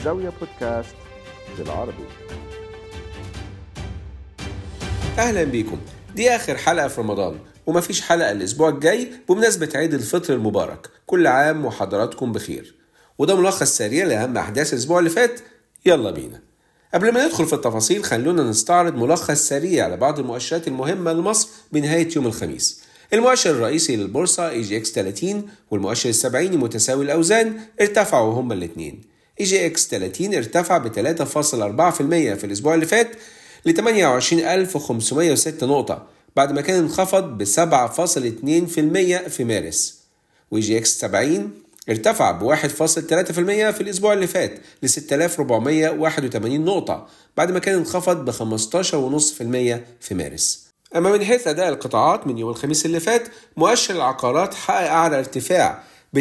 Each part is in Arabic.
زاوية بودكاست بالعربي. أهلا بيكم. دي آخر حلقة في رمضان ومفيش حلقة الأسبوع الجاي بمناسبة عيد الفطر المبارك. كل عام وحضراتكم بخير. وده ملخص سريع لأهم أحداث الأسبوع اللي فات. يلا بينا. قبل ما ندخل في التفاصيل خلونا نستعرض ملخص سريع لبعض المؤشرات المهمة لمصر بنهاية يوم الخميس. المؤشر الرئيسي للبورصة EGX 30 والمؤشر السبعيني متساوي الأوزان ارتفعوا هما الاثنين. EGX 30 ارتفع ب 3.4% في الأسبوع اللي فات ل 28506 نقطة بعد ما كان انخفض ب 7.2% في مارس. وEGX 70 ارتفع ب 1.3% في الأسبوع اللي فات ل 6481 نقطة بعد ما كان انخفض ب 15.5% في مارس. أما من حيث أداء القطاعات من يوم الخميس اللي فات، مؤشر العقارات حقق أعلى ارتفاع ب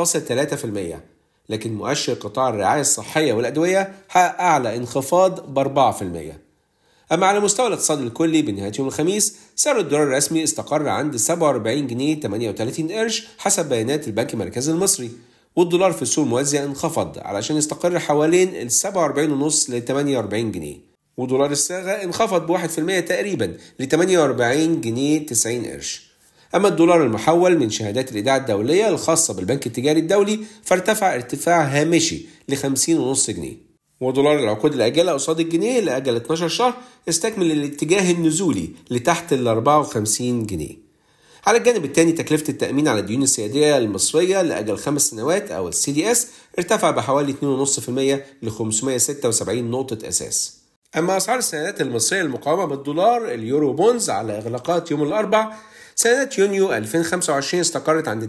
9.3%، لكن مؤشر قطاع الرعاية الصحية والأدوية حقق أعلى انخفاض ب 4%. أما على مستوى الاقتصاد الكلي بنهاية يوم الخميس، سعر الدولار الرسمي استقر عند 47 جنيه 38 قرش حسب بيانات البنك المركزي المصري، والدولار في السوق الموازية انخفض علشان يستقر حوالين ال 47.5 ل 48 جنيه، ودولار الصاغة انخفض ب 1% تقريبا ل 48 جنيه 90 قرش. أما الدولار المحول من شهادات الإيداع الدولية الخاصة بالبنك التجاري الدولي فارتفع ارتفاع هامشي ل 50.5 جنيه. ودولار العقود الآجلة قصاد الجنيه لأجل 12 شهر استكمل الاتجاه النزولي لتحت ال 54 جنيه. على الجانب الثاني تكلفة التأمين على الديون السيادية المصرية لأجل 5 سنوات أو CDS ارتفع بحوالي 2.5% ل 576 نقطة أساس. أما أسعار السندات المصرية المقاومة بالدولار اليورو بونز على إغلاقات يوم الأربع، سندات يونيو 2025 استقرت عند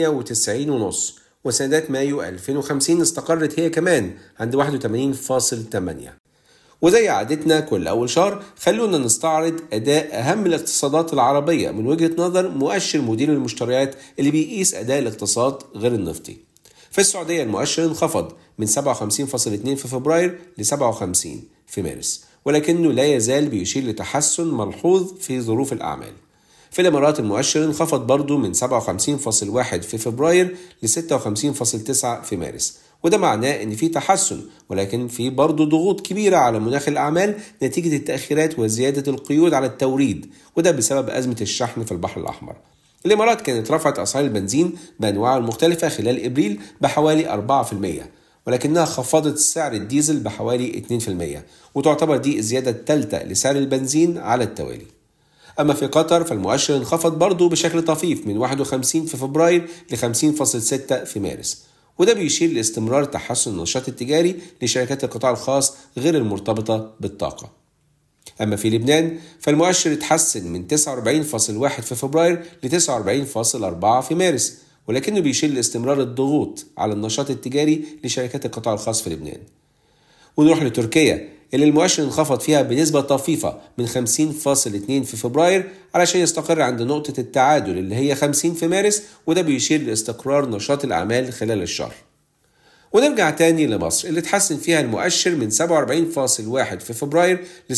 98.5، وسندات مايو 2050 استقرت هي كمان عند 81.8. وزي عادتنا كل أول شهر خلونا نستعرض أداء أهم الاقتصادات العربية من وجهة نظر مؤشر مدير المشتريات اللي بيقيس أداء الاقتصاد غير النفطي. في السعودية المؤشر انخفض من 57.2 في فبراير ل 57 في مارس، ولكنه لا يزال بيشير لتحسن ملحوظ في ظروف الأعمال. في الإمارات المؤشر انخفض برضو من 57.1 في فبراير ل 56.9 في مارس، وده معناه إن في تحسن، ولكن في برضو ضغوط كبيرة على مناخ الأعمال نتيجة التأخيرات وزيادة القيود على التوريد، وده بسبب أزمة الشحن في البحر الأحمر. الإمارات كانت رفعت أسعار البنزين بأنواعه المختلفة خلال إبريل بحوالي 4%، ولكنها خفضت سعر الديزل بحوالي 2%، وتعتبر دي الزيادة الثالثة لسعر البنزين على التوالي. أما في قطر فالمؤشر انخفض برضو بشكل طفيف من 51 في فبراير ل 50.6 في مارس، وده بيشير لاستمرار تحسن النشاط التجاري لشركات القطاع الخاص غير المرتبطة بالطاقة. أما في لبنان فالمؤشر اتحسن من 49.1 في فبراير ل 49.4 في مارس، ولكنه بيشير لاستمرار الضغوط على النشاط التجاري لشركات القطاع الخاص في لبنان. ونروح لتركيا اللي المؤشر انخفض فيها بنسبة طفيفة من 50.2 في فبراير علشان يستقر عند نقطة التعادل اللي هي 50 في مارس، وده بيشير لاستقرار نشاط الأعمال خلال الشهر. ونرجع تاني لمصر اللي اتحسن فيها المؤشر من 47.1 في فبراير ل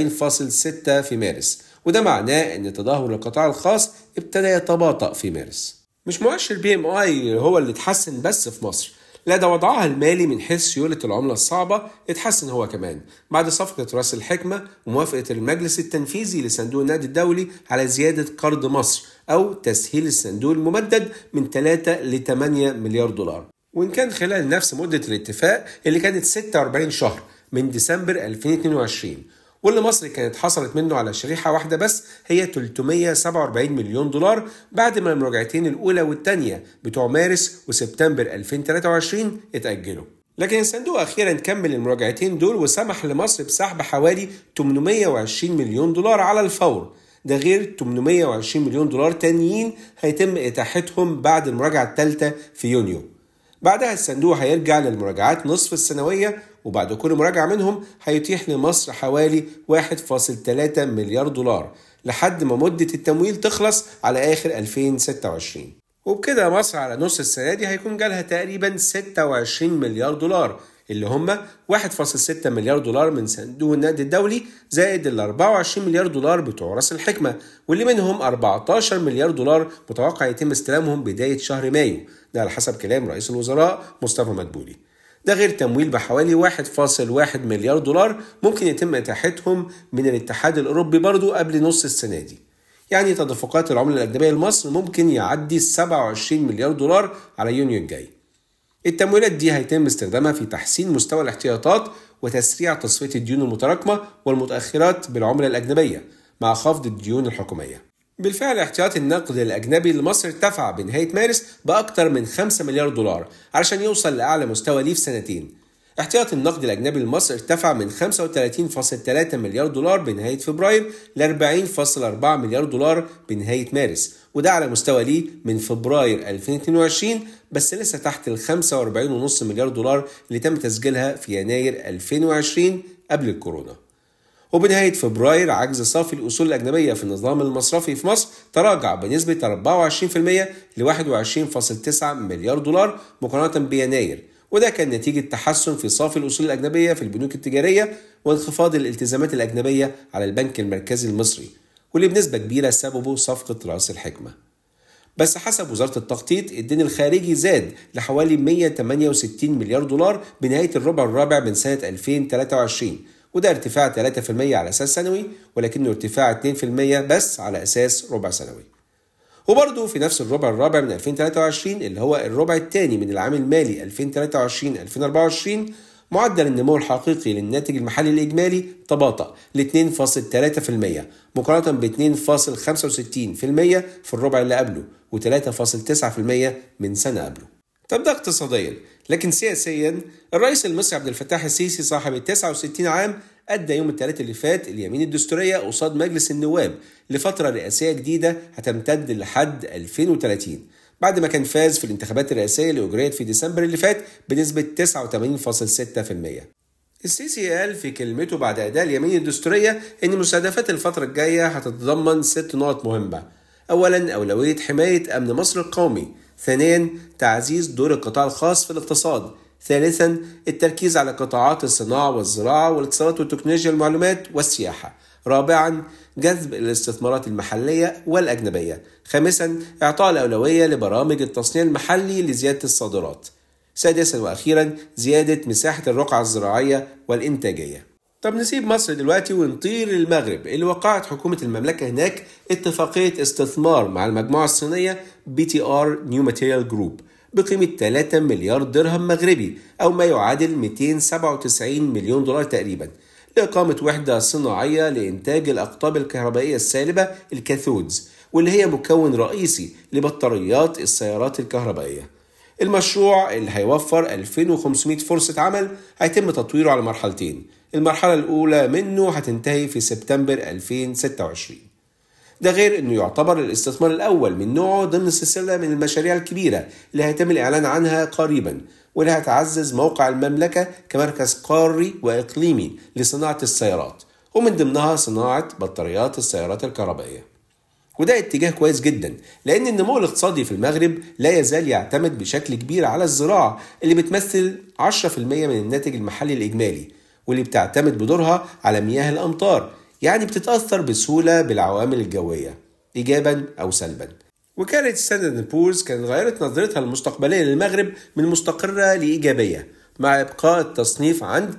47.6 في مارس، وده معناه ان تدهور القطاع الخاص ابتدى يتباطأ في مارس. مش مؤشر PMI هو اللي اتحسن بس في مصر، لا ده وضعها المالي من حيث سيولة العملة الصعبة اتحسن هو كمان بعد صفقة رأس الحكمة وموافقة المجلس التنفيذي لصندوق النقد الدولي على زيادة قرض مصر أو تسهيل الصندوق الممدد من 3 ل 8 مليار دولار، وإن كان خلال نفس مدة الاتفاق اللي كانت 46 شهر من ديسمبر 2022، واللي مصر كانت حصلت منه على شريحة واحدة بس هي 347 مليون دولار بعد ما المراجعتين الأولى والثانية بتوع مارس وسبتمبر 2023 اتأجلوا. لكن الصندوق أخيرا كمل المراجعتين دول وسمح لمصر بسحب حوالي 820 مليون دولار على الفور، ده غير 820 مليون دولار تانيين هيتم إتاحتهم بعد المراجعة الثالثة في يونيو. بعدها الصندوق هيرجع للمراجعات نصف السنوية، وبعد كل مراجعة منهم هيتيح لمصر حوالي 1.3 مليار دولار لحد ما مدة التمويل تخلص على آخر 2026. وبكده مصر على نص السنة دي هيكون جالها تقريبا 26 مليار دولار، اللي هم 1.6 مليار دولار من صندوق النقد الدولي زائد ال 24 مليار دولار بتوع رأس الحكمة، واللي منهم 14 مليار دولار متوقع يتم استلامهم بداية شهر مايو، ده على حسب كلام رئيس الوزراء مصطفى مدبولي. ده غير تمويل بحوالي 1.1 مليار دولار ممكن يتم إتاحتهم من الاتحاد الأوروبي برضو قبل نص السنة دي. يعني تدفقات العملة الأجنبية لمصر ممكن يعدي 27 مليار دولار على يونيو الجاي. التمويلات دي هيتم استخدامها في تحسين مستوى الاحتياطات وتسريع تصفية الديون المتراكمة والمتأخرات بالعملة الأجنبية مع خفض الديون الحكومية. بالفعل احتياطي النقد الأجنبي لمصر ارتفع بنهاية مارس بأكثر من 5 مليار دولار علشان يوصل لأعلى مستوى ليه في سنتين. احتياطي النقد الأجنبي لمصر ارتفع من 35.3 مليار دولار بنهاية فبراير ل 40.4 مليار دولار بنهاية مارس، وده على مستوى ليه من فبراير 2022، بس لسه تحت ال 45.5 مليار دولار اللي تم تسجيلها في يناير 2020 قبل الكورونا. وبنهاية فبراير عجز صافي الأصول الأجنبية في النظام المصرفي في مصر تراجع بنسبة 24% ل 21.9 مليار دولار مقارنة بيناير، وده كان نتيجة تحسن في صافي الأصول الأجنبية في البنوك التجارية وانخفاض الالتزامات الأجنبية على البنك المركزي المصري، واللي بنسبة كبيرة سببه صفقة رأس الحكمة. بس حسب وزارة التخطيط الدين الخارجي زاد لحوالي 168 مليار دولار بنهاية الربع الرابع من سنة 2023، وده ارتفاع 3% على أساس سنوي، ولكنه ارتفاع 2% بس على أساس ربع سنوي. وبرضه في نفس الربع الرابع من 2023 اللي هو الربع الثاني من العام المالي 2023-2024 معدل النمو الحقيقي للناتج المحلي الإجمالي تباطأ ل 2.3% مقارنة ب 2.65% في الربع اللي قبله و3.9% من سنة قبله. طب ده اقتصاديا، لكن سياسيا الرئيس المصري عبد الفتاح السيسي صاحب 69 عام أدى يوم الثلاثاء اللي فات اليمين الدستورية قصاد مجلس النواب لفترة رئاسية جديدة هتمتد لحد 2030 بعد ما كان فاز في الانتخابات الرئاسية اللي أجريت في ديسمبر اللي فات بنسبة 89.6%. السيسي قال في كلمته بعد أداء اليمين الدستورية إن مستهدفات الفترة الجاية هتتضمن 6 نقط مهمة. أولا أولوية حماية أمن مصر القومي، ثانيا تعزيز دور القطاع الخاص في الاقتصاد، ثالثا التركيز على قطاعات الصناعة والزراعة والاتصالات والتكنولوجيا المعلومات والسياحة، رابعا جذب الاستثمارات المحلية والأجنبية، خامسا إعطاء الأولوية لبرامج التصنيع المحلي لزيادة الصادرات، سادسا وأخيرا زيادة مساحة الرقعة الزراعية والإنتاجية. طب نسيب مصر دلوقتي ونطير للمغرب اللي وقعت حكومة المملكة هناك اتفاقية استثمار مع المجموعة الصينية BTR New Material Group بقيمة 3 مليار درهم مغربي أو ما يعادل 297 مليون دولار تقريبا لإقامة وحدة صناعية لإنتاج الأقطاب الكهربائية السالبة الكاثودز، واللي هي مكون رئيسي لبطاريات السيارات الكهربائية. المشروع اللي هيوفر 2500 فرصة عمل هيتم تطويره على مرحلتين، المرحلة الأولى منه هتنتهي في سبتمبر 2026. ده غير أنه يعتبر الاستثمار الأول من نوعه ضمن سلسلة من المشاريع الكبيرة اللي هيتم الإعلان عنها قريبا، واللي هتعزز موقع المملكة كمركز قاري وإقليمي لصناعة السيارات، ومن ضمنها صناعة بطاريات السيارات الكهربائية. وده اتجاه كويس جدا لأن النمو الاقتصادي في المغرب لا يزال يعتمد بشكل كبير على الزراعة اللي بتمثل 10% من الناتج المحلي الإجمالي، واللي بتعتمد بدورها على مياه الأمطار، يعني بتتأثر بسهولة بالعوامل الجوية إيجابا أو سلبا. وكالة ستاندرد بورز كانت غيرت نظرتها المستقبلية للمغرب من مستقرة لإيجابية مع إبقاء التصنيف عند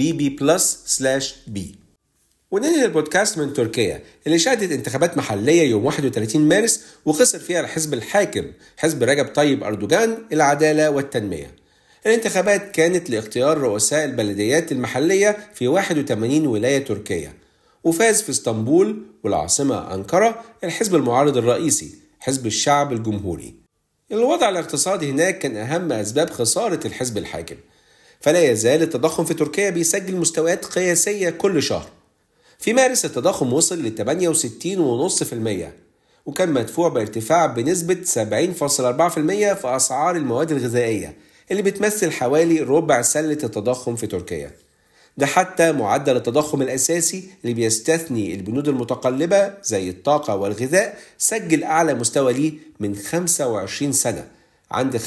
BB+/B. وننهي البودكاست من تركيا اللي شهدت انتخابات محلية يوم 31 مارس وخسر فيها الحزب الحاكم حزب رجب طيب أردوغان العدالة والتنمية. الانتخابات كانت لاختيار رؤساء البلديات المحلية في 81 ولاية تركية، وفاز في اسطنبول والعاصمة أنقرة الحزب المعارض الرئيسي حزب الشعب الجمهوري. الوضع الاقتصادي هناك كان أهم أسباب خسارة الحزب الحاكم، فلا يزال التضخم في تركيا بيسجل مستويات قياسية كل شهر. في مارس التضخم وصل ل 68.5%، وكان مدفوع بارتفاع بنسبة 70.4% في أسعار المواد الغذائية اللي بتمثل حوالي ربع سلة التضخم في تركيا. ده حتى معدل التضخم الأساسي اللي بيستثني البنود المتقلبة زي الطاقة والغذاء سجل أعلى مستوى ليه من 25 سنة عند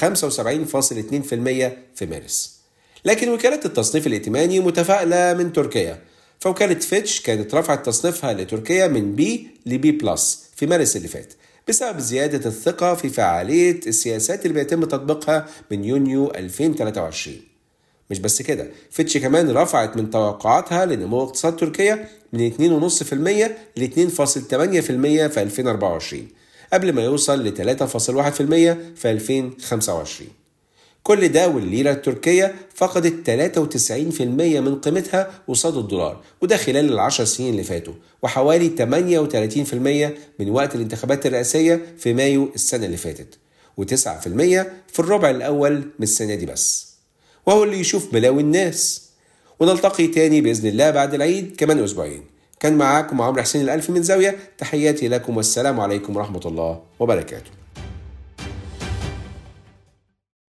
75.2% في مارس. لكن وكالة التصنيف الائتماني متفائلة من تركيا، فوكالة فيتش كانت رفعت تصنيفها لتركيا من B ل B+ في مارس اللي فات بسبب زيادة الثقة في فعالية السياسات اللي بيتم تطبيقها من يونيو 2023. مش بس كده، فيتش كمان رفعت من توقعاتها لنمو اقتصاد تركيا من 2.5% ل 2.8% في 2024 قبل ما يوصل ل 3.1% في 2025. كل ده والليرة التركية فقدت 93% من قيمتها قصاد الدولار، وده خلال ال10 سنين اللي فاتوا، وحوالي 38% من وقت الانتخابات الرئاسية في مايو السنة اللي فاتت، و9% في الربع الأول من السنة دي بس. وهو اللي يشوف بلاوي الناس. ونلتقي تاني بإذن الله بعد العيد كمان أسبوعين. كان معاكم عمرو حسين الألفي من زاوية. تحياتي لكم والسلام عليكم ورحمة الله وبركاته.